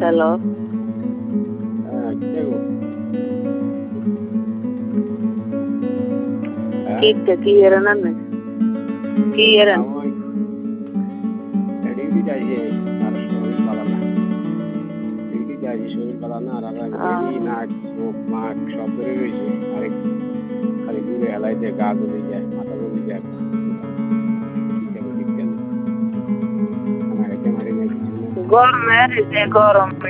Hello হ্যাঁ, কে গো? হ্যাঁ? কি এরা না কি এরান আমার ডিউটি যাইছে আর শরীর ভালো না। ডিউটি যাইছে শরীর ভালো না আর আমার বেরি নাক মুখ মাখ সব ধরে রয়েছে। আরেক খালি ঘুরে হেলাই যায়, গা জ্বলে যায়, মাথা জ্বলে যায়। কি কেন ঠিক কেন? আমার একে মারি নাই কিছু না। গরম গরম